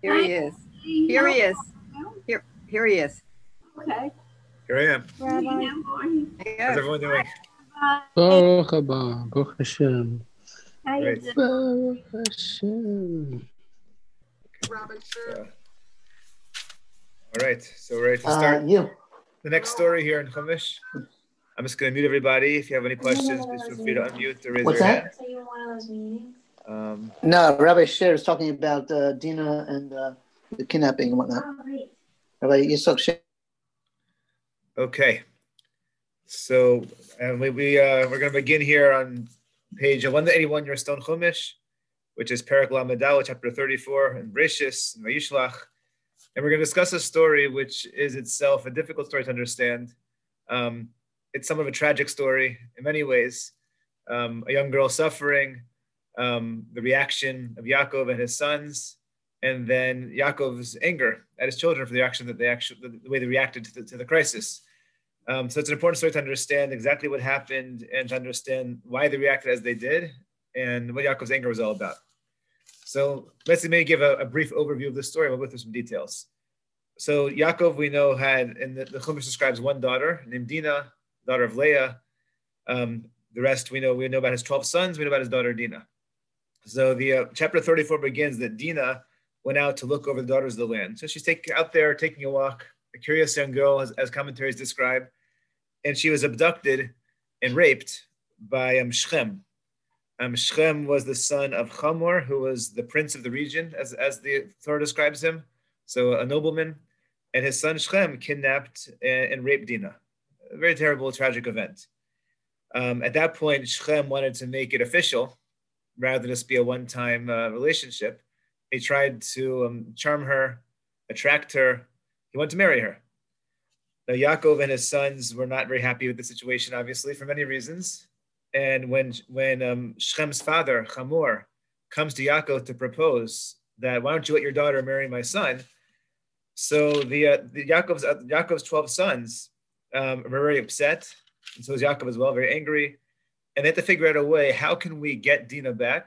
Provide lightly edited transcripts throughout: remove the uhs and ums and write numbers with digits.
Here he is. Here he is. Here he is. Okay. Here I am. Rabbi. How's everyone doing? Baruch haba, Baruch Hashem. How you Great. doing? Baruch Hashem. All right, so we're ready to start You. the next story here in Chumash. I'm just going to mute everybody. If you have any questions, please feel free to unmute or raise What's your that? hand. So you were one of those meetings? No, Rabbi Sher is talking about Dina and the kidnapping and whatnot. Oh, great. Rabbi Yitzchak Sher. Okay, so we're going to begin here on page 181, your Stone Chumash, which is Perek Lamed Daled, chapter 34, in Bereshis, in Vayishlach. And we're going to discuss a story which is itself a difficult story to understand. It's somewhat of a tragic story in many ways. A young girl suffering, the reaction of Yaakov and his sons, and then Yaakov's anger at his children for the action that the way they reacted to the crisis. So it's an important story to understand exactly what happened and to understand why they reacted as they did and what Yaakov's anger was all about. So let's maybe give a brief overview of the story. We'll go through some details. So Yaakov, we know, had, and the Chumash describes one daughter named Dinah, daughter of Leah. The rest we know about his 12 sons, we know about his daughter Dinah. So the chapter 34 begins that Dinah went out to look over the daughters of the land. So she's out there taking a walk, a curious young girl, as commentaries describe, and she was abducted and raped by Shechem. Shechem was the son of Hamor, who was the prince of the region, as the Torah describes him, so a nobleman, and his son Shechem kidnapped and raped Dinah. A very terrible, tragic event. At that point, Shechem wanted to make it official, rather than just be a one-time relationship. He tried to charm her, attract her. He wanted to marry her. Now, Yaakov and his sons were not very happy with the situation, obviously, for many reasons. And when Shechem's father, Hamor, comes to Yaakov to propose that, why don't you let your daughter marry my son? So Yaakov's 12 sons were very upset, and so was Yaakov as well, very angry. And they had to figure out a way, how can we get Dinah back?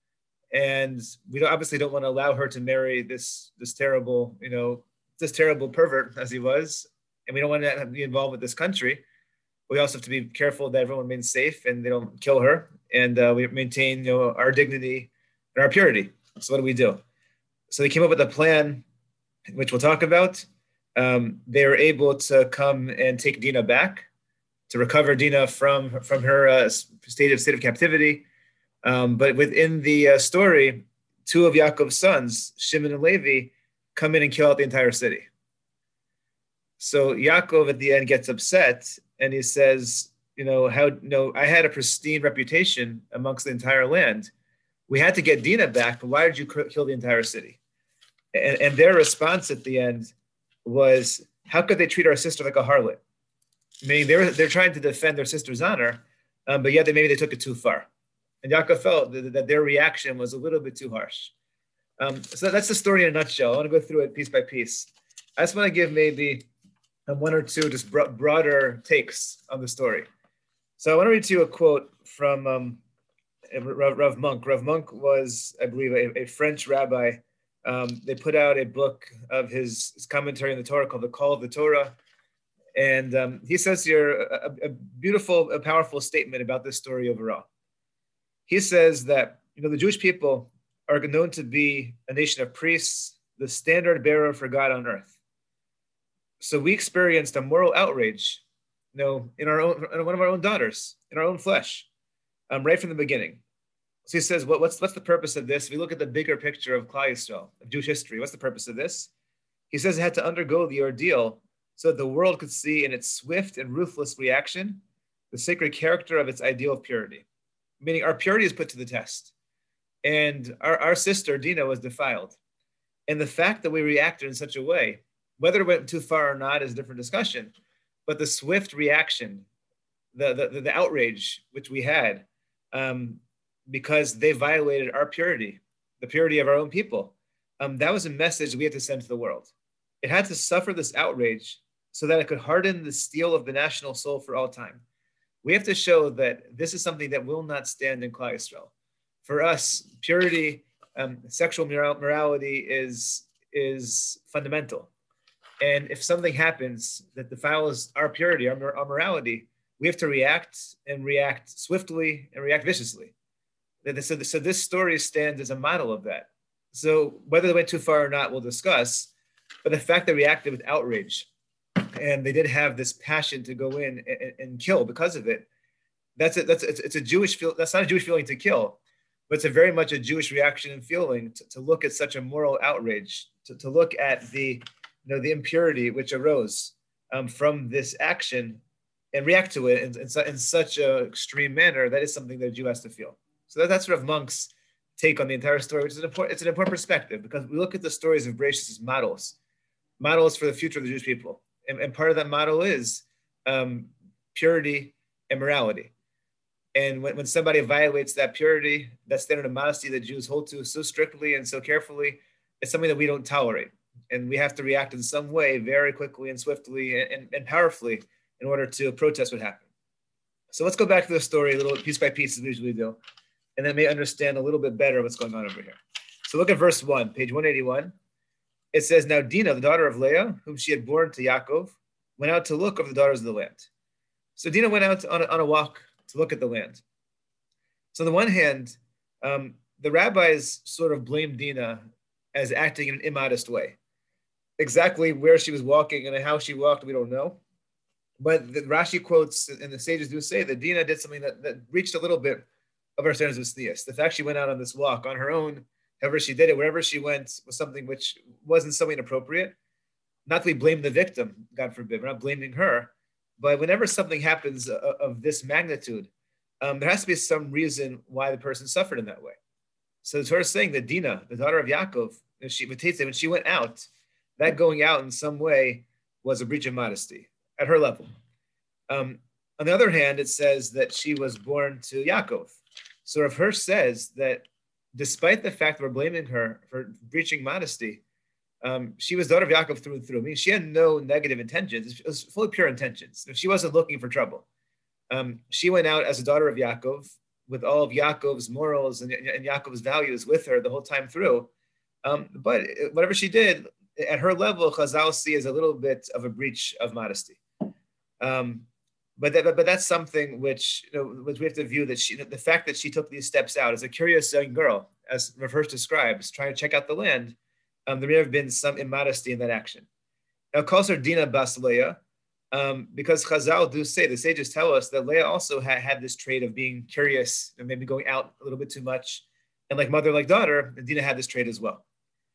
And we obviously don't want to allow her to marry this terrible pervert as he was. And we don't want to be involved with this country. We also have to be careful that everyone remains safe and they don't kill her. And we maintain our dignity and our purity. So what do we do? So they came up with a plan, which we'll talk about. They were able to come and take Dinah back, to recover Dinah from her state of captivity. But within the story, two of Yaakov's sons, Shimon and Levi, come in and kill out the entire city. So Yaakov at the end gets upset and he says, I had a pristine reputation amongst the entire land. We had to get Dinah back, but why did you kill the entire city? And their response at the end was, how could they treat our sister like a harlot? Meaning they're trying to defend their sister's honor, but yet maybe they took it too far. And Yaakov felt that their reaction was a little bit too harsh. So that's the story in a nutshell. I want to go through it piece by piece. I just want to give maybe one or two just broader takes on the story. So I want to read to you a quote from Rav Monk. Rav Monk was, I believe, a French rabbi. They put out a book of his commentary on the Torah called The Call of the Torah. And he says here a beautiful, a powerful statement about this story overall. He says that, the Jewish people are known to be a nation of priests, the standard bearer for God on earth. So we experienced a moral outrage, in one of our own daughters, in our own flesh, right from the beginning. So he says, what's the purpose of this? If we look at the bigger picture of Klal Yisrael, of Jewish history, what's the purpose of this? He says it had to undergo the ordeal so that the world could see in its swift and ruthless reaction the sacred character of its ideal of purity. Meaning our purity is put to the test. And our sister, Dinah, was defiled. And the fact that we reacted in such a way, whether it went too far or not is a different discussion, but the swift reaction, the outrage which we had, because they violated our purity, the purity of our own people, that was a message we had to send to the world. It had to suffer this outrage so that it could harden the steel of the national soul for all time. We have to show that this is something that will not stand in Klal Yisrael. For us, purity, sexual morality is is fundamental. And if something happens that defiles our purity, our morality, we have to react and react swiftly and react viciously. So this story stands as a model of that. So whether they went too far or not, we'll discuss. But the fact they reacted with outrage and they did have this passion to go in and kill because of it, it's a Jewish feel. That's not a Jewish feeling to kill, but it's a very much a Jewish reaction and feeling to look at such a moral outrage, to look at the impurity which arose from this action and react to it in such an extreme manner. That is something that a Jew has to feel. So that's sort of Monk's take on the entire story, which is it's an important perspective, because we look at the stories of Bereshit as models for the future of the Jewish people. And part of that model is purity and morality. And when somebody violates that purity, that standard of modesty that Jews hold to so strictly and so carefully, it's something that we don't tolerate. And we have to react in some way very quickly and swiftly and powerfully in order to protest what happened. So let's go back to the story a little piece by piece as we usually do, and then may understand a little bit better what's going on over here. So look at verse 1, page 181. It says, now Dinah, the daughter of Leah, whom she had born to Yaakov, went out to look over the daughters of the land. So Dinah went out on a walk to look at the land. So on the one hand, the rabbis sort of blamed Dinah as acting in an immodest way. Exactly where she was walking and how she walked, we don't know. But the Rashi quotes and the sages do say that Dinah did something that reached a little bit of her standards of tznius. The fact she went out on this walk on her own, however she did it, wherever she went, was something which wasn't so inappropriate. Not that we blame the victim, God forbid, we're not blaming her. But whenever something happens of this magnitude, there has to be some reason why the person suffered in that way. So it's her saying that Dinah, the daughter of Yaakov, when she went out, that going out in some way was a breach of modesty at her level. On the other hand, it says that she was born to Yaakov. So Rav Hirsch says that despite the fact that we're blaming her for breaching modesty, she was daughter of Yaakov through and through. I mean, she had no negative intentions. It was fully pure intentions. She wasn't looking for trouble. She went out as a daughter of Yaakov with all of Yaakov's morals and Yaakov's values with her the whole time through. But whatever she did, at her level, Chazal see as a little bit of a breach of modesty. But that's something which we have to view, that the fact that she took these steps out as a curious young girl, as Rav Hirsch describes, trying to check out the land, there may have been some immodesty in that action. Now, calls her Dinah bas Leah, because Chazal do say, the sages tell us that Leah also had this trait of being curious and maybe going out a little bit too much. And like mother, like daughter, Dinah had this trait as well.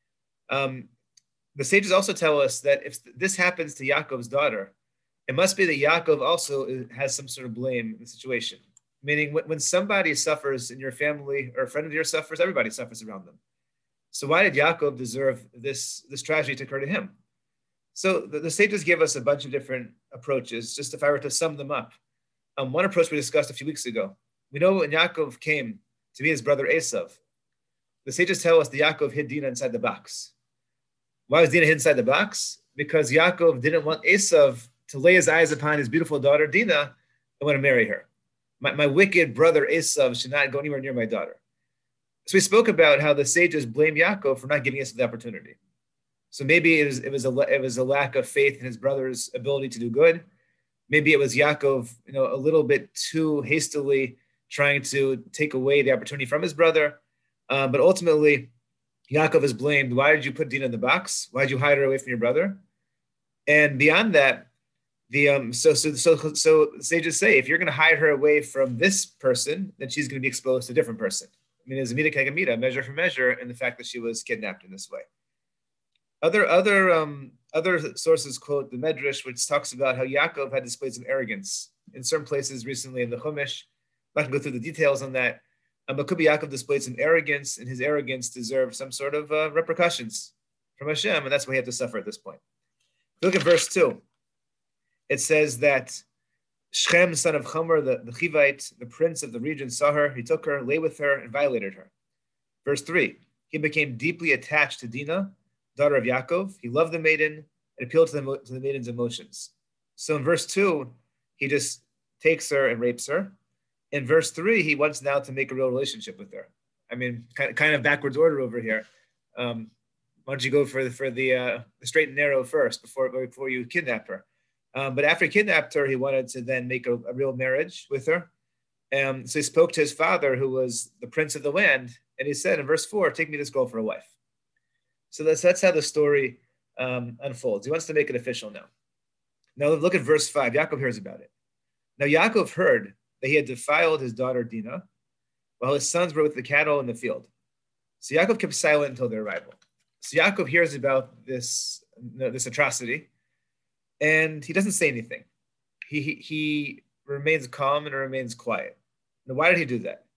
The sages also tell us that if this happens to Yaakov's daughter, it must be that Yaakov also has some sort of blame in the situation. Meaning when somebody suffers in your family or a friend of yours suffers, everybody suffers around them. So why did Yaakov deserve this tragedy to occur to him? So the sages give us a bunch of different approaches, just if I were to sum them up. One approach we discussed a few weeks ago. We know when Yaakov came to meet his brother Esav, the sages tell us that Yaakov hid Dinah inside the box. Why was Dinah hid inside the box? Because Yaakov didn't want Esav to lay his eyes upon his beautiful daughter Dinah and want to marry her. My wicked brother Esav should not go anywhere near my daughter. So we spoke about how the sages blame Yaakov for not giving us the opportunity. So maybe it was a lack of faith in his brother's ability to do good. Maybe it was Yaakov, a little bit too hastily trying to take away the opportunity from his brother. But ultimately, Yaakov is blamed. Why did you put Dinah in the box? Why did you hide her away from your brother? And beyond that, so sages say, if you're going to hide her away from this person, then she's going to be exposed to a different person. I mean, there's a mida keg mida, measure for measure, and the fact that she was kidnapped in this way. Other sources quote the Medrash, which talks about how Yaakov had displayed some arrogance in certain places recently in the Chumash. I'm not going to go through the details on that, but could be Yaakov displayed some arrogance, and his arrogance deserves some sort of repercussions from Hashem, and that's why he had to suffer at this point. Look at verse 2. It says that Shechem, son of Chomer, the Chivite, the prince of the region, saw her. He took her, lay with her, and violated her. Verse 3. He became deeply attached to Dinah, daughter of Yaakov. He loved the maiden and appealed to the maiden's emotions. So in verse 2, he just takes her and rapes her. In verse 3, he wants now to make a real relationship with her. I mean, kind of backwards order over here. Why don't you go for the straight and narrow first before you kidnap her? But after he kidnapped her, he wanted to then make a real marriage with her. So he spoke to his father, who was the prince of the land, and he said in verse 4, take me this girl for a wife. So that's how the story unfolds. He wants to make it official now. Now look at verse 5. Yaakov hears about it. Now Yaakov heard that he had defiled his daughter Dinah while his sons were with the cattle in the field. So Yaakov kept silent until their arrival. So Yaakov hears about this atrocity, and he doesn't say anything. He remains calm and remains quiet. Now, why did he do that?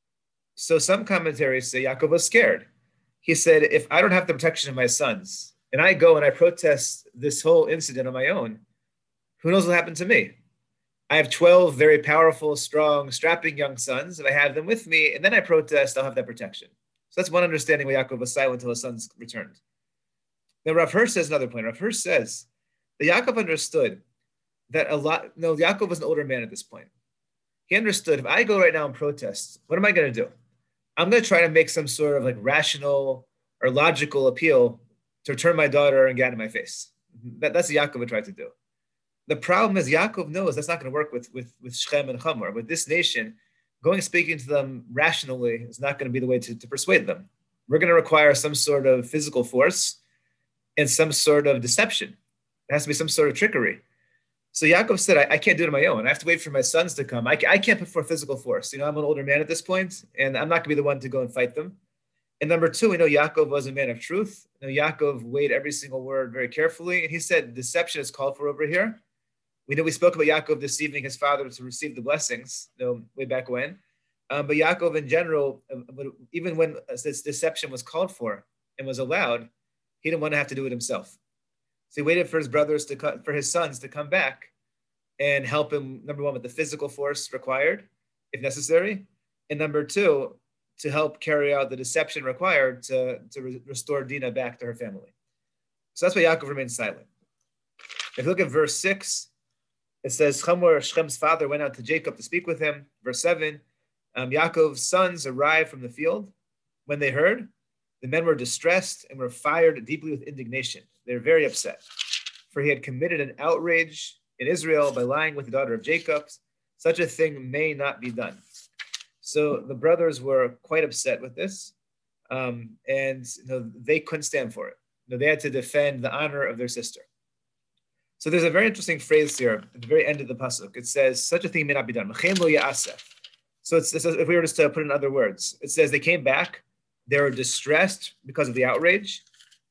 So some commentaries say Yaakov was scared. He said, if I don't have the protection of my sons, and I go and I protest this whole incident on my own, who knows what happened to me? I have 12 very powerful, strong, strapping young sons. If I have them with me, and then I protest, I'll have that protection. So that's one understanding why Yaakov was silent until his sons returned. Now Rav Hirsch says another point. Rav Hirsch says that Yaakov understood that Yaakov was an older man at this point. He understood, if I go right now and protest, what am I going to do? I'm going to try to make some sort of like rational or logical appeal to return my daughter and get out of my face. That's what Yaakov would try to do. The problem is Yaakov knows that's not going to work with Shechem and Hamor. With this nation, going and speaking to them rationally is not going to be the way to persuade them. We're going to require some sort of physical force and some sort of deception. There has to be some sort of trickery. So Yaakov said, I can't do it on my own. I have to wait for my sons to come. I can't put forth physical force. I'm an older man at this point, and I'm not going to be the one to go and fight them. And number two, we know Yaakov was a man of truth. Yaakov weighed every single word very carefully, and he said, deception is called for over here. We know we spoke about Yaakov deceiving his father to receive the blessings, way back when. But Yaakov in general, even when this deception was called for and was allowed, he didn't want to have to do it himself. So he waited for his brothers for his sons to come back and help him, number one, with the physical force required, if necessary, and number two, to help carry out the deception required to restore Dinah back to her family. So that's why Yaakov remained silent. If you look at verse 6, it says, Hamor, Shechem's father, went out to Jacob to speak with him. Verse 7, Yaakov's sons arrived from the field. When they heard, the men were distressed and were fired deeply with indignation. They were very upset, for he had committed an outrage in Israel by lying with the daughter of Jacob. Such a thing may not be done. So the brothers were quite upset with this, and they couldn't stand for it. They had to defend the honor of their sister. So there's a very interesting phrase here at the very end of the pasuk. It says, such a thing may not be done. So it's if we were just to put it in other words, it says they came back, they were distressed because of the outrage,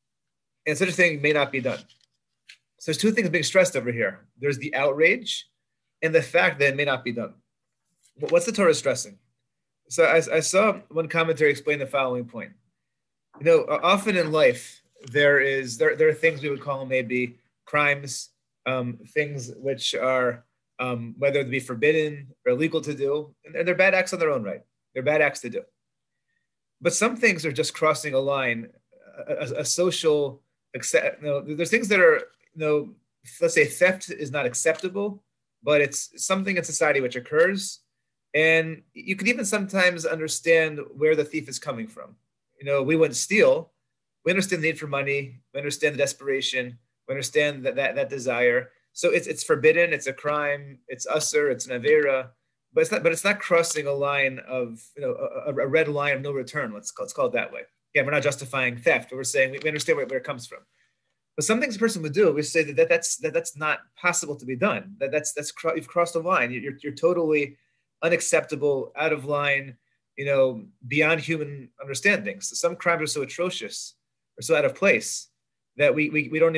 and such a thing may not be done. So there's two things being stressed over here. There's the outrage and the fact that it may not be done. What's the Torah stressing? So I saw one commentary explain the following point. Often in life, there are things we would call maybe crimes, things which are, whether they be forbidden or illegal to do, and they're bad acts on their own right. They're bad acts to do. But some things are just crossing a line, a social, there's things that are, let's say theft is not acceptable, but it's something in society which occurs. And you can even sometimes understand where the thief is coming from. We wouldn't steal. We understand the need for money. We understand the desperation. We understand that desire. So it's forbidden. It's a crime. It's usur. It's an avera. But it's not crossing a line of a red line of no return. Let's call it that way. Again, we're not justifying theft, but we're saying we understand where it comes from. But some things a person would do, we say that's not possible to be done. You've crossed a line. You're totally unacceptable, out of line, beyond human understanding. So some crimes are so atrocious or so out of place that we can't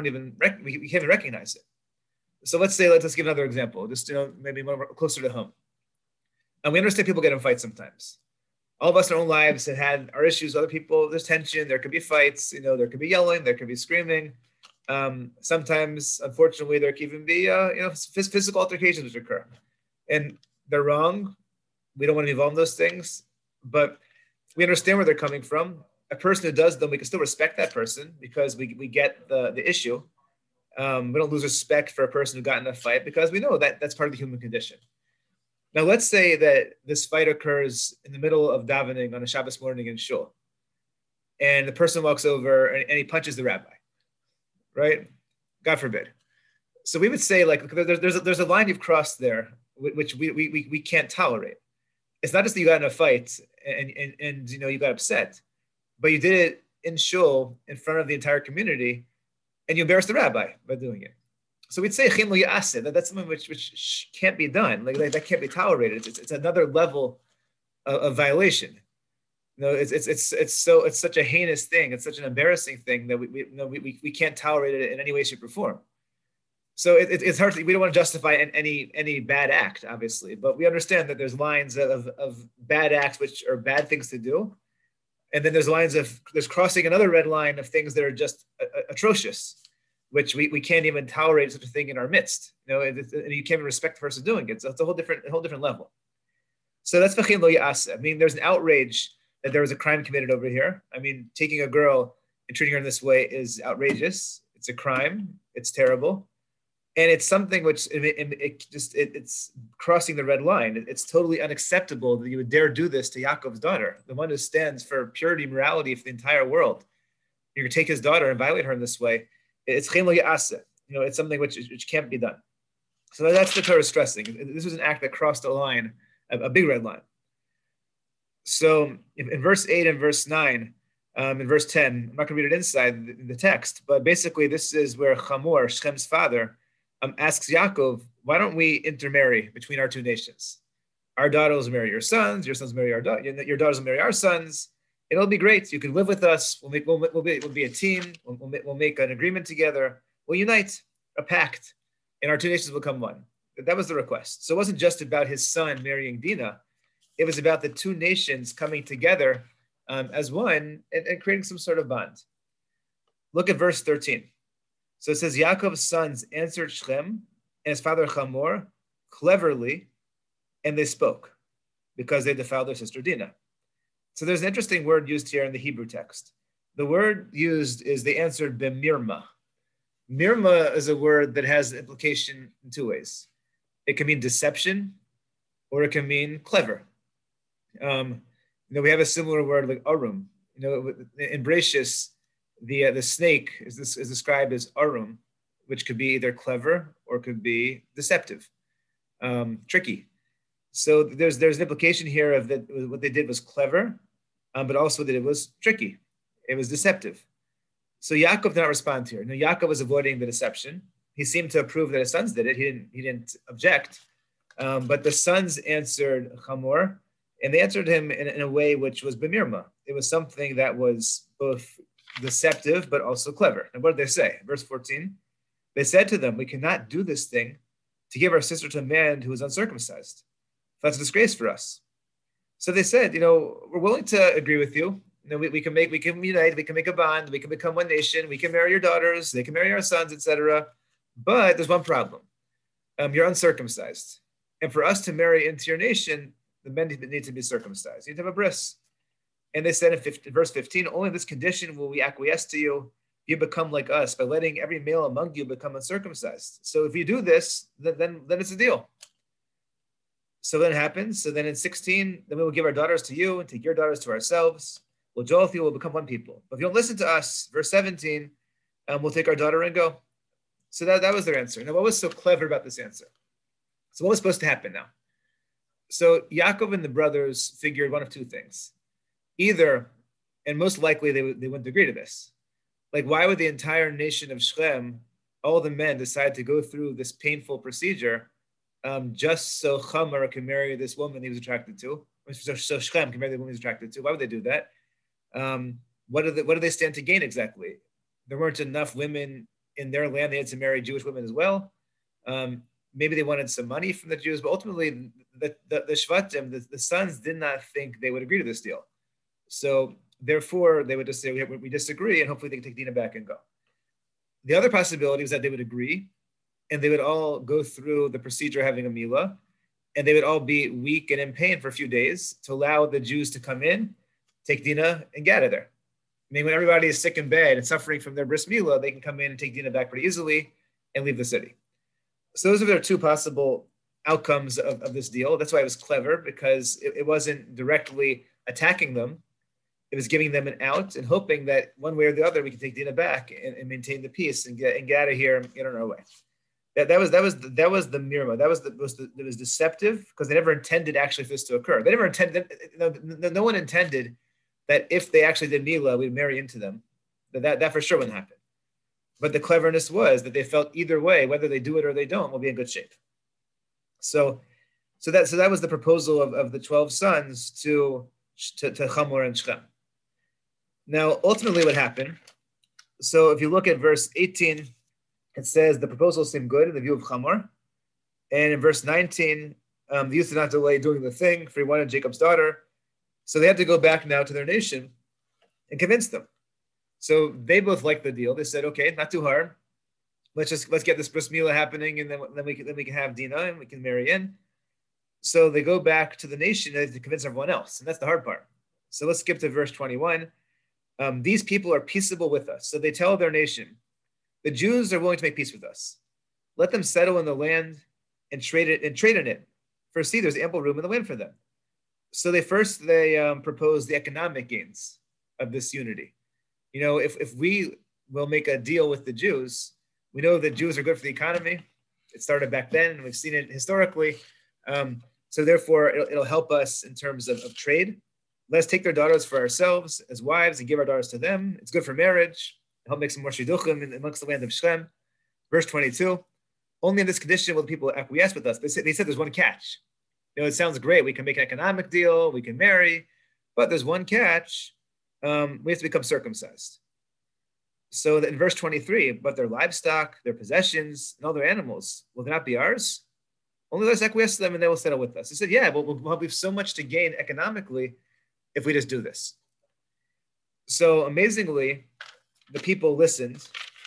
even recognize it. So let's give another example, just maybe more closer to home. And we understand people get in fights sometimes. All of us in our own lives have had our issues with other people. There's tension. There could be fights. There could be yelling. There could be screaming. Sometimes, unfortunately, there could even be physical altercations which occur, and they're wrong. We don't want to be involved in those things, but we understand where they're coming from. A person who does them, we can still respect that person because we get the issue. We don't lose respect for a person who got in a fight because we know that that's part of the human condition. Now, let's say that this fight occurs in the middle of davening on a Shabbos morning in shul. and the person walks over and he punches the rabbi, right? God forbid. So we would say, like, there's a line you've crossed there, which we can't tolerate. It's not just that you got in a fight and you got upset, but you did it in shul in front of the entire community, and you embarrassed the rabbi by doing it. So we'd say chim lo ya'aseh, that's something which can't be done. Like that can't be tolerated. It's another level of violation. It's such a heinous thing. It's such an embarrassing thing that we can't tolerate it in any way, shape, or form. So it's hard. We don't want to justify any bad act, obviously, but we understand that there's lines of bad acts which are bad things to do, and then there's crossing another red line of things that are just atrocious, which we can't even tolerate such a thing in our midst. And you can't even respect the person doing it. So it's a whole different level. So that's v'chein lo ya'aseh. I mean, there's an outrage that there was a crime committed over here. I mean, taking a girl and treating her in this way is outrageous. It's a crime. It's terrible. And it's something which it's crossing the red line. It's totally unacceptable that you would dare do this to Yaakov's daughter, the one who stands for purity, morality for the entire world. You're going to take his daughter and violate her in this way. It's v'chein lo ya'aseh. It's something which can't be done. So that's the Torah stressing. This was an act that crossed a line, a big red line. So in verse 8 and verse 9, in verse 10, I'm not going to read it inside the text, but basically this is where Hamor, Shechem's father, asks Yaakov, why don't we intermarry between our two nations? Our daughters will marry your sons will marry our daughters, your daughters will marry our sons. It'll be great. You can live with us. We'll be a team. We'll make an agreement together. We'll unite, a pact, and our two nations will become one. That was the request. So it wasn't just about his son marrying Dinah. It was about the two nations coming together as one and creating some sort of bond. Look at verse 13. So it says, Yaakov's sons answered Shechem and his father Hamor cleverly, and they spoke because they defiled their sister Dinah. So there's an interesting word used here in the Hebrew text. The word used is they answered b'mirma. Mirma is a word that has implication in two ways. It can mean deception, or it can mean clever. We have a similar word like arum. In Bereshis, the snake is described as arum, which could be either clever or could be deceptive, tricky. So there's an implication here of that what they did was clever, but also that it was tricky. It was deceptive. So Yaakov did not respond here. Yaakov was avoiding the deception. He seemed to approve that his sons did it. He didn't object. But the sons answered Hamor, and they answered him in a way which was bemirma. It was something that was both deceptive but also clever. And what did they say? Verse 14, they said to them, we cannot do this thing to give our sister to a man who is uncircumcised. That's a disgrace for us. So they said, we're willing to agree with you. We can unite, we can make a bond, we can become one nation, we can marry your daughters, they can marry our sons, etc. But there's one problem. You're uncircumcised. And for us to marry into your nation, the men need to be circumcised. You need to have a bris. And they said in verse 15, only in this condition will we acquiesce to you. You become like us by letting every male among you become uncircumcised. So if you do this, then it's a deal. So then it happens. So then in 16, then we will give our daughters to you and take your daughters to ourselves. We'll join with you, we'll become one people. But if you don't listen to us, verse 17, we'll take our daughter and go. So that was their answer. Now, what was so clever about this answer? So what was supposed to happen now? So Yaakov and the brothers figured one of two things. Either, and most likely they wouldn't agree to this. Like, why would the entire nation of Shechem, all the men, decide to go through this painful procedure just so Hamor can marry this woman he was attracted to? So Shechem can marry the woman he was attracted to. Why would they do that? What do they stand to gain exactly? There weren't enough women in their land. They had to marry Jewish women as well. Maybe they wanted some money from the Jews, but ultimately the Shvatim, the sons, did not think they would agree to this deal. So therefore, they would just say, we disagree, and hopefully they can take Dinah back and go. The other possibility was that they would agree, and they would all go through the procedure having a milah, and they would all be weak and in pain for a few days to allow the Jews to come in, take Dinah, and get out of there. I mean, when everybody is sick in bed and suffering from their bris milah, they can come in and take Dinah back pretty easily and leave the city. So those are their two possible outcomes of this deal. That's why it was clever, because it wasn't directly attacking them. it was giving them an out and hoping that one way or the other we can take Dinah back and maintain the peace and get out of here and get on our way. That was the mirma. It was deceptive because they never intended actually for this to occur. They never intended. No one intended that if they actually did Mila, we'd marry into them. That for sure wouldn't happen. But the cleverness was that they felt either way, whether they do it or they don't, we'll be in good shape. So that was the proposal of the 12 sons to Chamor and Shechem. Now, ultimately, what happened? So if you look at verse 18. It says the proposal seemed good in the view of Chamor. And in verse 19, the youth did not delay doing the thing, for he wanted Jacob's daughter. So they had to go back now to their nation and convince them. So they both liked the deal. They said, okay, not too hard. Let's get this bris milah happening, and then we can have Dinah and we can marry in. So they go back to the nation to convince everyone else. And that's the hard part. So let's skip to verse 21. These people are peaceable with us. So they tell their nation, the Jews are willing to make peace with us. Let them settle in the land and trade in it. For see, there's ample room in the land for them. So they propose the economic gains of this unity. You know, if we will make a deal with the Jews, we know that Jews are good for the economy. It started back then, and we've seen it historically. So therefore, it'll help us in terms of trade. Let's take their daughters for ourselves as wives and give our daughters to them. It's good for marriage. Help make some more shidduchim amongst the land of Shechem. Verse 22, only in this condition will the people acquiesce with us. They said there's one catch. You know, it sounds great. We can make an economic deal. We can marry. But there's one catch. We have to become circumcised. So in verse 23, but their livestock, their possessions, and all their animals, will they not be ours? Only let us acquiesce to them and they will settle with us. He said, yeah, but we'll have so much to gain economically if we just do this. So amazingly, the people listened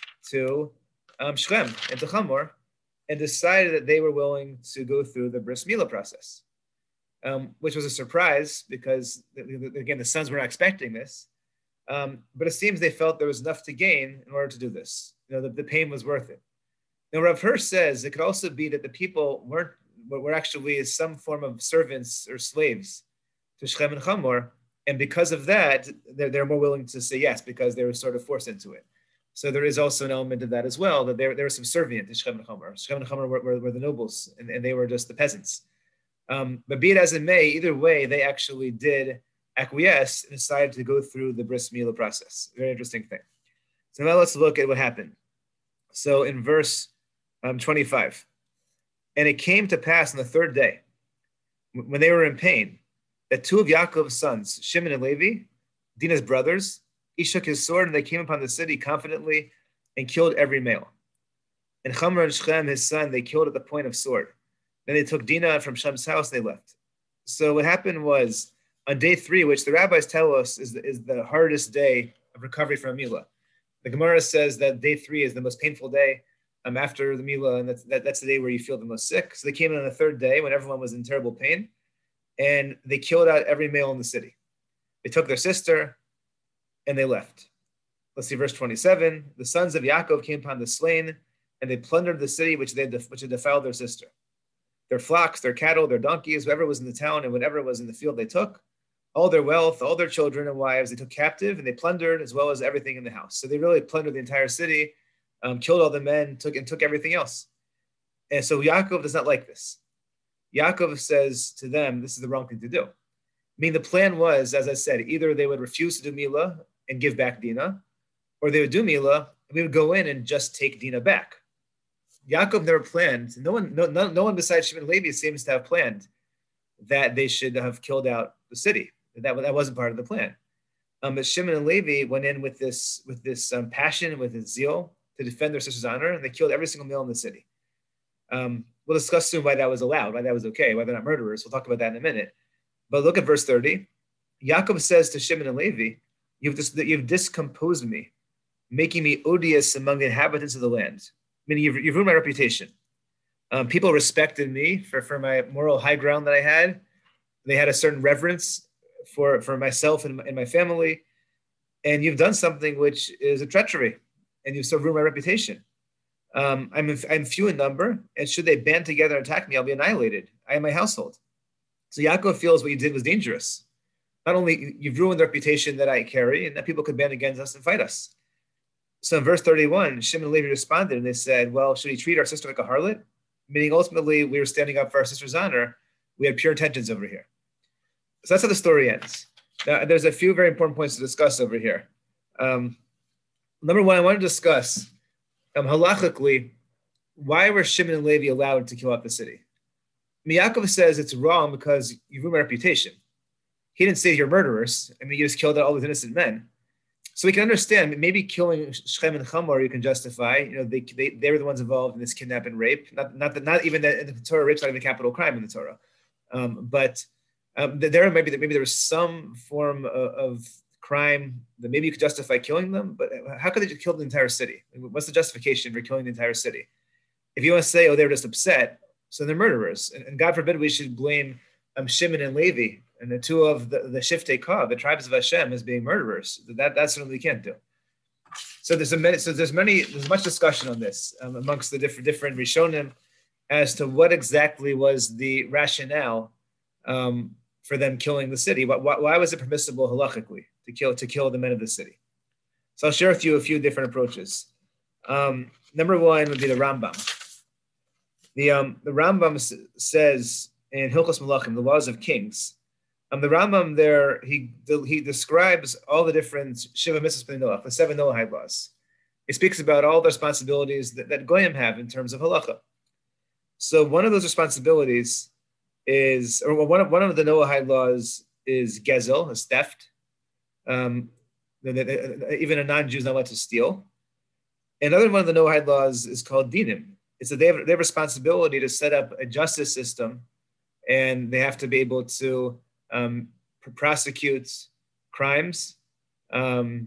to Shechem and to Chamor and decided that they were willing to go through the bris milah process, which was a surprise because, again, the sons were not expecting this. But it seems they felt there was enough to gain in order to do this. You know, the pain was worth it. Now, Rav Hirsch says it could also be that the people were actually some form of servants or slaves to Shechem and Chamor. And because of that, they're more willing to say yes because they were sort of forced into it. So there is also an element of that as well, that they were subservient to Shechem and Chamor. Shechem and Chamor were the nobles, and they were just the peasants. But be it as it may, either way, they actually did acquiesce and decided to go through the bris milah process. Very interesting thing. So now let's look at what happened. So in verse 25, and it came to pass on the third day, when they were in pain, that two of Yaakov's sons, Shimon and Levi, Dinah's brothers, each took his sword and they came upon the city confidently and killed every male. And Chamor and Shechem, his son, they killed at the point of sword. Then they took Dinah from Shechem's house and they left. So what happened was, on day 3, which the rabbis tell us is the hardest day of recovery from a milah. The Gemara says that day 3 is the most painful day after the milah, and that's the day where you feel the most sick. So they came in on the third day when everyone was in terrible pain, and they killed out every male in the city. They took their sister, and they left. Let's see verse 27. The sons of Yaakov came upon the slain, and they plundered the city which had defiled their sister. Their flocks, their cattle, their donkeys, whoever was in the town and whatever was in the field they took. All their wealth, all their children and wives, they took captive, and they plundered as well as everything in the house. So they really plundered the entire city, killed all the men, took everything else. And so Yaakov does not like this. Yaakov says to them, this is the wrong thing to do. I mean, the plan was, as I said, either they would refuse to do milah and give back Dinah, or they would do milah and we would go in and just take Dinah back. Yaakov never planned. No one besides Shimon and Levi seems to have planned that they should have killed out the city. That wasn't part of the plan. But Shimon and Levi went in with this passion, with this zeal to defend their sister's honor, and they killed every single male in the city. We'll discuss soon why that was allowed, why that was okay, why they're not murderers. We'll talk about that in a minute. But look at verse 30. Yaakov says to Shimon and Levi, you've discomposed me, making me odious among the inhabitants of the land. Meaning you've ruined my reputation. People respected me for my moral high ground that I had. They had a certain reverence for myself and my family. And you've done something which is a treachery, and you've so ruined my reputation. I'm few in number, and should they band together and attack me, I'll be annihilated. I am my household. So Yaakov feels what you did was dangerous. not only you've ruined the reputation that I carry, and that people could band against us and fight us. So in verse 31, Shimon and Levi responded and they said, well, should he treat our sister like a harlot? Meaning ultimately we were standing up for our sister's honor. We had pure intentions over here. So that's how the story ends. Now, there's a few very important points to discuss over here. Number one, I want to discuss halachically, why were Shimon and Levi allowed to kill out the city? Yaakov says it's wrong because you ruined my reputation. He didn't say you're murderers. I mean, you just killed all these innocent men. So we can understand maybe killing Shechem and Hamor you can justify. You know, they were the ones involved in this kidnap and rape. Not even that in the Torah, rape's not even a capital crime in the Torah. But maybe there was some form of crime that maybe you could justify killing them. But how could they just kill the entire city? What's the justification for killing the entire city? If you want to say, oh, they were just upset, so they're murderers. And God forbid we should blame Shimon and Levi and the two of the Shiftei Ka, the tribes of Hashem, as being murderers. That's something we can't do. So there's much discussion on this amongst the different Rishonim as to what exactly was the rationale for them killing the city. Why was it permissible halachically to kill the men of the city? So I'll share with you a few different approaches. Number one would be the Rambam. The Rambam says in Hilchos Malachim, the laws of kings. The Rambam there, he describes all the different Shiva Mitzvahs B'nai Noach, the 7 Noahide laws. He speaks about all the responsibilities that Goyim have in terms of halacha. So one of those responsibilities is, or one of the Noahide laws is gezel, is theft. Even a non-Jew is not allowed to steal. Another one of the Noahide laws is called dinim. It's that they have responsibility to set up a justice system, and they have to be able to prosecute crimes and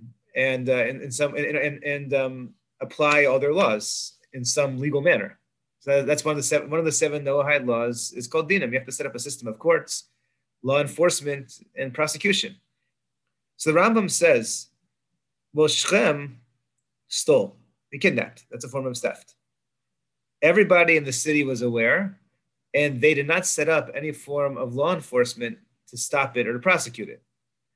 apply all their laws in some legal manner. So that's one of the seven Noahide laws is called dinim. You have to set up a system of courts, law enforcement, and prosecution. So the Rambam says, well, Shechem stole, he kidnapped. That's a form of theft. Everybody in the city was aware, and they did not set up any form of law enforcement to stop it or to prosecute it.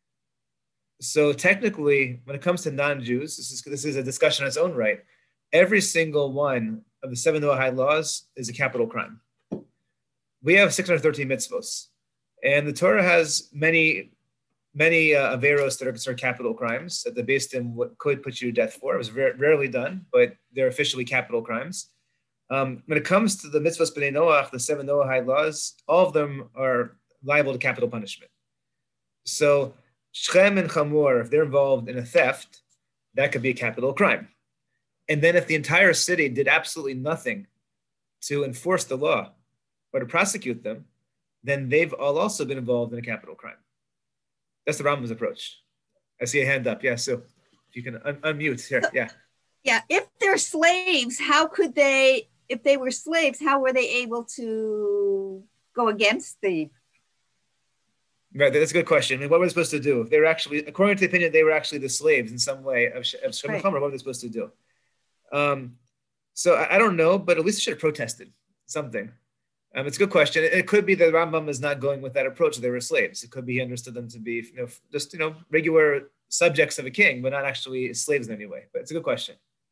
So technically, when it comes to non-Jews, this is a discussion in its own right. Every single one of the 7 Noahide laws is a capital crime. We have 613 mitzvos, and the Torah has many averos that are considered capital crimes that the Beis Din could put you to death for. It was rarely done, but they're officially capital crimes. When it comes to the mitzvahs b'nei Noach, the 7 Noahide laws, all of them are liable to capital punishment. So Shechem and Hamor, if they're involved in a theft, that could be a capital crime. And then if the entire city did absolutely nothing to enforce the law or to prosecute them, then they've all also been involved in a capital crime. That's the Rambam's approach. I see a hand up. Yeah, so if you can unmute here. Yeah. Yeah, if they're slaves, if they were slaves, how were they able to go against the... Right, that's a good question. I mean, what were they supposed to do? If they were actually, according to the opinion, they were actually the slaves in some way of Shechem and Hamor, what were they supposed to do? So I don't know, but at least they should have protested something. It's a good question. It could be that Rambam is not going with that approach. They were slaves. It could be he understood them to be, just regular subjects of a king, but not actually slaves in any way. But it's a good question.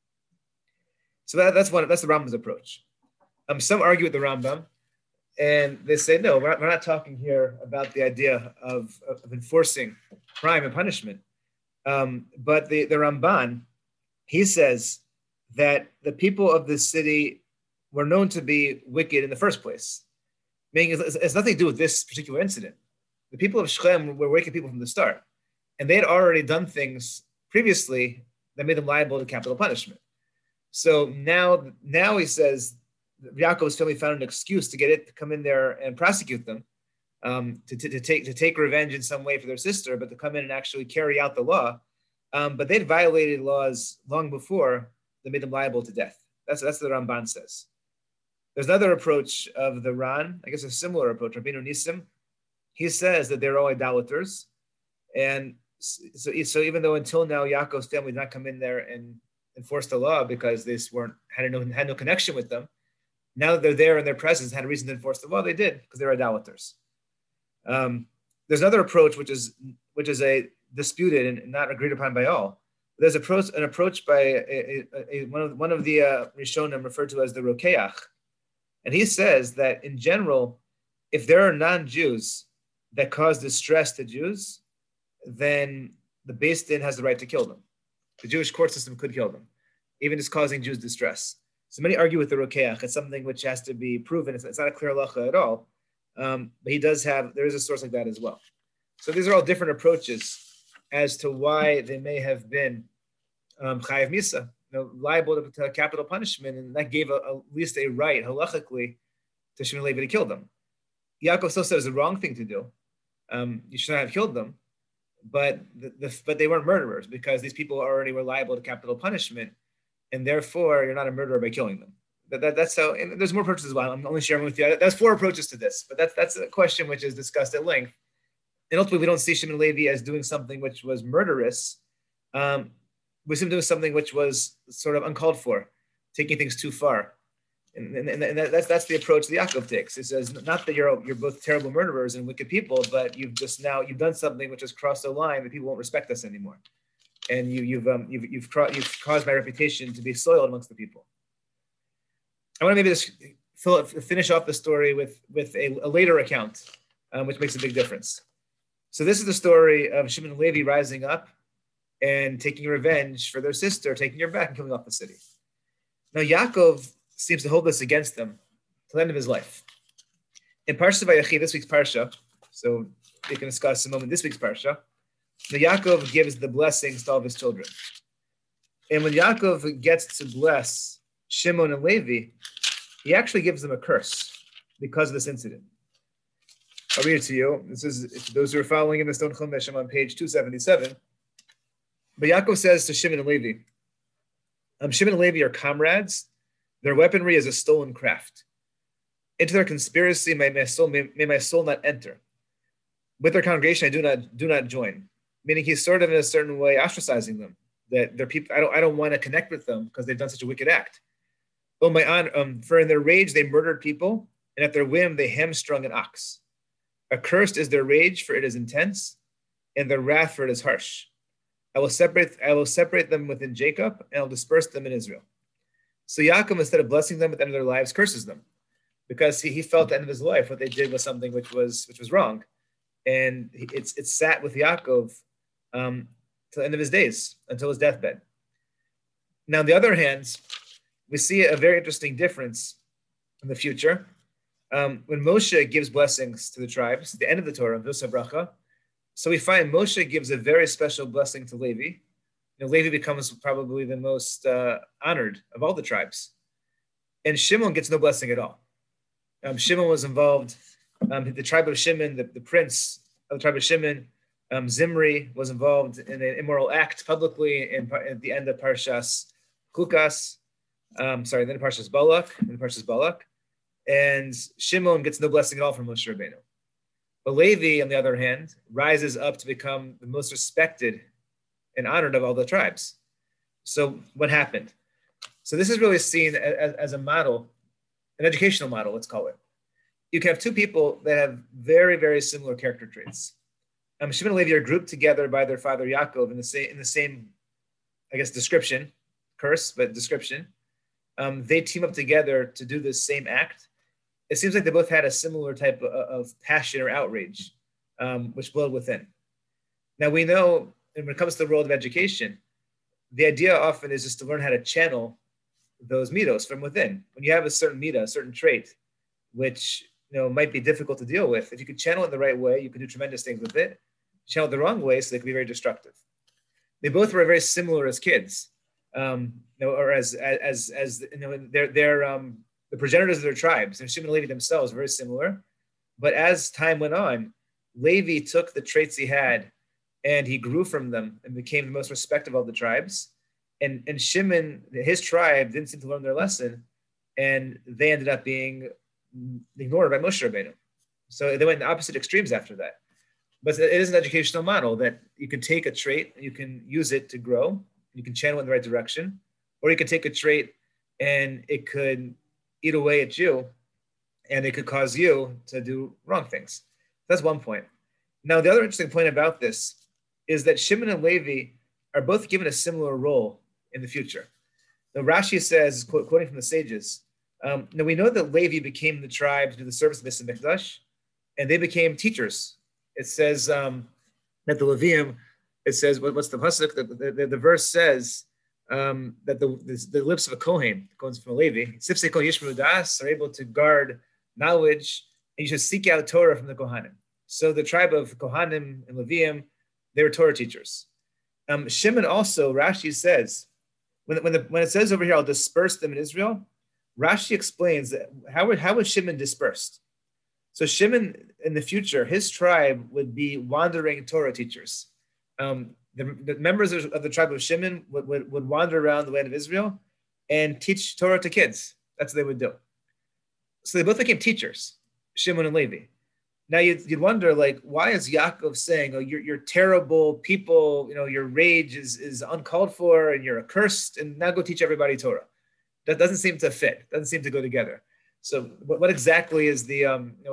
So that's the Rambam's approach. Some argue with the Rambam, and they say no. We're not talking here about the idea of enforcing crime and punishment. But the Ramban, he says that the people of this city were known to be wicked in the first place. Meaning it has nothing to do with this particular incident. The people of Shechem were wicked people from the start. And they had already done things previously that made them liable to capital punishment. So now he says Yaakov's family found an excuse to get it to come in there and prosecute them, to take revenge in some way for their sister, but to come in and actually carry out the law. But they'd violated laws long before that made them liable to death. That's what the Ramban says. There's another approach of the Ran, I guess a similar approach, Rabbeinu Nissim. He says that they're all idolaters. And so even though until now Yaakov's family did not come in there and enforce the law because they had no connection with them, now that they're there in their presence, had a reason to enforce the law, they did, because they're idolaters. there's another approach which is a disputed and not agreed upon by all. There's an approach by one of the Rishonim referred to as the Rokeach, and he says that in general, if there are non-Jews that cause distress to Jews, then the Beis Din has the right to kill them. The Jewish court system could kill them, even just causing Jews distress. So many argue with the Rokeach. It's something which has to be proven. It's not a clear halacha at all. But there is a source like that as well. So these are all different approaches as to why they may have been chayav misa, liable to capital punishment, and that gave at least a right halachically to Shimon Levi to kill them. Yaakov still says the wrong thing to do. You should not have killed them, but they weren't murderers because these people already were liable to capital punishment, and therefore you're not a murderer by killing them. That's how. And there's more approaches as well. I'm only sharing with you. That's 4 approaches to this, but that's a question which is discussed at length. And ultimately, we don't see Shimon Levi as doing something which was murderous. We see him doing something which was sort of uncalled for, taking things too far. And that's the approach that Yaakov takes. He says, not that you're both terrible murderers and wicked people, but you've done something which has crossed a line that people won't respect us anymore, and you've caused my reputation to be soiled amongst the people. I want to maybe just finish off the story with a later account, which makes a big difference. So this is the story of Shimon and Levi rising up and taking revenge for their sister, taking her back and killing off the city. Now Yaakov seems to hold this against them till the end of his life. In Parsha Vayechi, this week's Parsha, so we can discuss in a moment this week's Parsha, now Yaakov gives the blessings to all of his children. And when Yaakov gets to bless Shimon and Levi, he actually gives them a curse because of this incident. I'll read it to you. This is for those who are following in the Stone Chumash. I'm on page 277. But Yaakov says to Shimon and Levi, Shimon and Levi are comrades. Their weaponry is a stolen craft. Into their conspiracy may my soul not enter. With their congregation I do not join. Meaning he's sort of in a certain way ostracizing them. That they're people I don't want to connect with them because they've done such a wicked act. Oh my honor, for in their rage they murdered people, and at their whim they hamstrung an ox. Accursed is their rage, for it is intense, and their wrath, for it is harsh. I will separate them within Jacob, and I'll disperse them in Israel. So Yaakov, instead of blessing them at the end of their lives, curses them, because he felt at the end of his life what they did was something which was wrong, and it sat with Yaakov till the end of his days, until his deathbed. Now, on the other hand, we see a very interesting difference in the future. When Moshe gives blessings to the tribes, at the end of the Torah, V'oseh Bracha, so we find Moshe gives a very special blessing to Levi. Levi becomes probably the most honored of all the tribes. And Shimon gets no blessing at all. Shimon was involved, the tribe of Shimon, the prince of the tribe of Shimon, Zimri, was involved in an immoral act publicly at the end of Parshas Chukas, then Parshas Balak, and Shimon gets no blessing at all from Moshe Rabbeinu. But Levi, on the other hand, rises up to become the most respected and honored of all the tribes. So what happened? So this is really seen as a model, an educational model, let's call it. You can have two people that have very, very similar character traits. Shimon and Levi are grouped together by their father Yaakov in the same, I guess, description, curse, but description. They team up together to do this same act. It seems like they both had a similar type of passion or outrage, which boiled within. Now we know, and when it comes to the world of education, the idea often is just to learn how to channel those midos from within. When you have a certain midah, a certain trait, which might be difficult to deal with, if you could channel it the right way, you could do tremendous things with it. Channel it the wrong way, so they could be very destructive. They both were very similar as kids, or as they're the progenitors of their tribes, and Shimon and Levi themselves were very similar. But as time went on, Levi took the traits he had and he grew from them and became the most respected of all the tribes. And Shimon, his tribe, didn't seem to learn their lesson, and they ended up being ignored by Moshe Rabbeinu. So they went in opposite extremes after that. But it is an educational model that you can take a trait and you can use it to grow. You can channel it in the right direction, or you can take a trait and it could eat away at you, and it could cause you to do wrong things. That's one point. Now, the other interesting point about this is that Shimon and Levi are both given a similar role in the future. Now, Rashi says, quoting from the sages, now we know that Levi became the tribe to do the service of the Mikdash, and they became teachers. It says that the Levium, it says, what's the pasuk? The verse says that the lips of a Kohen, comes from a Levi, Sifsei Kol Yishmeru Das, are able to guard knowledge, and you should seek out Torah from the Kohanim. So the tribe of Kohanim and Levium, they were Torah teachers. Shimon also, Rashi says, when it says over here, I'll disperse them in Israel, Rashi explains that how was Shimon dispersed? So Shimon, in the future, his tribe would be wandering Torah teachers. The members of the tribe of Shimon would wander around the land of Israel and teach Torah to kids. That's what they would do. So they both became teachers, Shimon and Levi. Now you'd wonder, like, why is Yaakov saying, "Oh, you're terrible people. Your rage is uncalled for, and you're accursed, and now go teach everybody Torah"? That doesn't seem to fit. Doesn't seem to go together. So, what exactly is the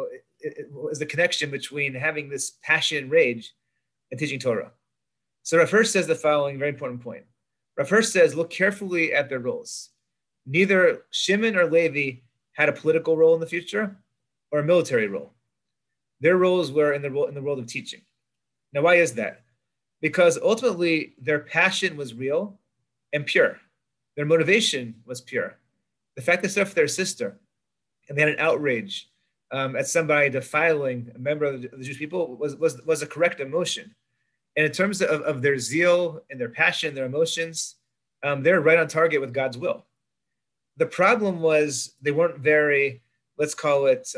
is the connection between having this passion and rage and teaching Torah? So Rav Hirsch says the following very important point. Rav Hirsch says, look carefully at their roles. Neither Shimon or Levi had a political role in the future or a military role. Their roles were in the world of teaching. Now, why is that? Because ultimately their passion was real and pure. Their motivation was pure. The fact they stood up for their sister and they had an outrage at somebody defiling a member of the Jewish people was a correct emotion. And in terms of their zeal and their passion, their emotions, they're right on target with God's will. The problem was they weren't very, let's call it,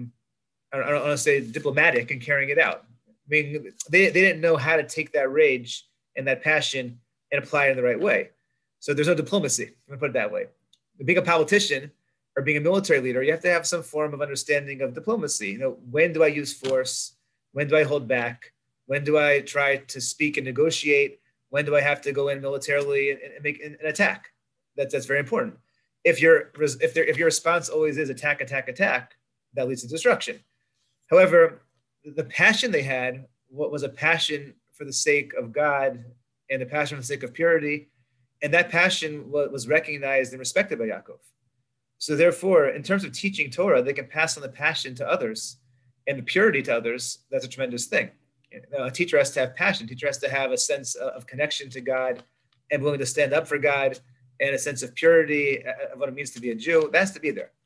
I don't want to say diplomatic in carrying it out. I mean, they didn't know how to take that rage and that passion and apply it in the right way. So there's no diplomacy, I'm going to put it that way. Being a politician or being a military leader, you have to have some form of understanding of diplomacy. When do I use force? When do I hold back? When do I try to speak and negotiate? When do I have to go in militarily and make an attack? That's very important. If your response always is attack, attack, attack, that leads to destruction. However, the passion they had was a passion for the sake of God and a passion for the sake of purity. And that passion was recognized and respected by Yaakov. So therefore, in terms of teaching Torah, they can pass on the passion to others and the purity to others. That's a tremendous thing. A teacher has to have passion. A teacher has to have a sense of connection to God and willing to stand up for God and a sense of purity of what it means to be a Jew. That has to be there.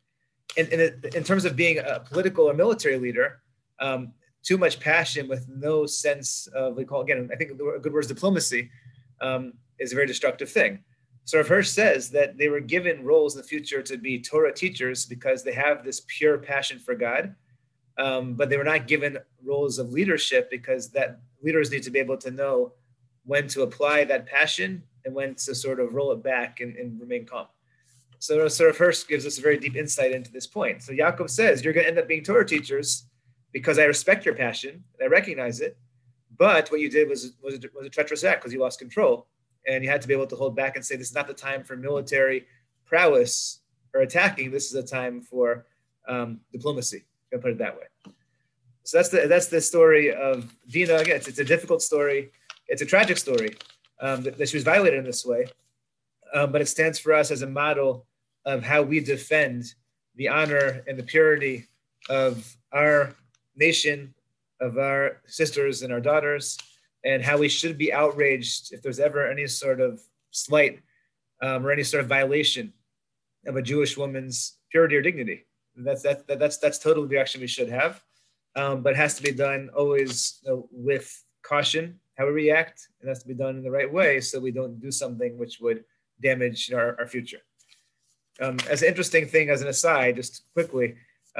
In terms of being a political or military leader, too much passion with no sense of, I think a good word is diplomacy, is a very destructive thing. So Rav Hirsch says that they were given roles in the future to be Torah teachers because they have this pure passion for God, but they were not given roles of leadership because that leaders need to be able to know when to apply that passion and when to sort of roll it back and remain calm. So Rav Hirsch gives us a very deep insight into this point. So Yaakov says, you're going to end up being Torah teachers because I respect your passion and I recognize it, but what you did was a treacherous act because you lost control. And you had to be able to hold back and say, this is not the time for military prowess or attacking. This is a time for diplomacy. I'm going to put it that way. So that's the story of Dinah. Again, it's a difficult story. It's a tragic story that she was violated in this way. But it stands for us as a model of how we defend the honor and the purity of our nation, of our sisters and our daughters, and how we should be outraged if there's ever any sort of slight or any sort of violation of a Jewish woman's purity or dignity. That's totally the action we should have, but it has to be done always with caution how we react. It has to be done in the right way so we don't do something which would damage our future. As an interesting thing, as an aside, just quickly,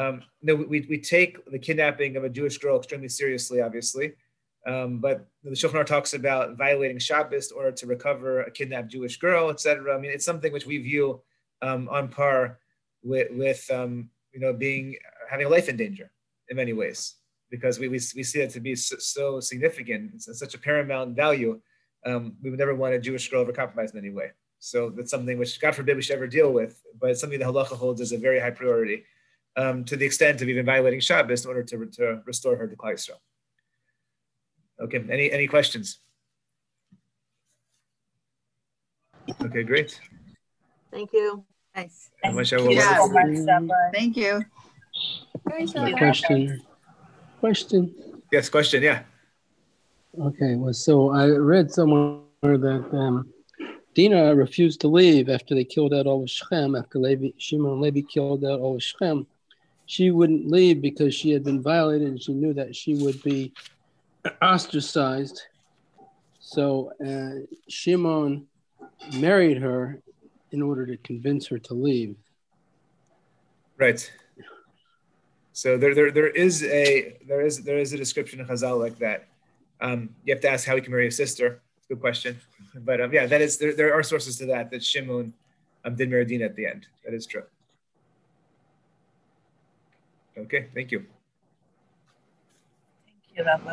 we take the kidnapping of a Jewish girl extremely seriously, obviously. But the Shulchan Aruch talks about violating Shabbos in order to recover a kidnapped Jewish girl, etc. I mean, it's something which we view on par with having a life in danger in many ways, because we see it to be so significant. It's such a paramount value. We would never want a Jewish girl ever compromised in any way. So that's something which, God forbid, we should ever deal with. But it's something the halacha holds as a very high priority, to the extent of even violating Shabbos in order to restore her to Klal Yisrael. Okay, any questions? Okay, great. Thank you. Nice. Moshe, Yeah. well, Thank you. Question. yes, question, yeah. Okay, well, so I read somewhere that Dinah refused to leave after they killed out all of Shechem, after Shimon and Levi killed out all of Shechem. She wouldn't leave because she had been violated and she knew that she would be ostracized. So Shimon married her in order to convince her to leave. Right. So there is a description of Chazal like that. You have to ask how he can marry a sister. It's a good question. But yeah, that is there are sources to that Shimon did marry Dinah at the end. That is true. Okay, thank you. Thank you.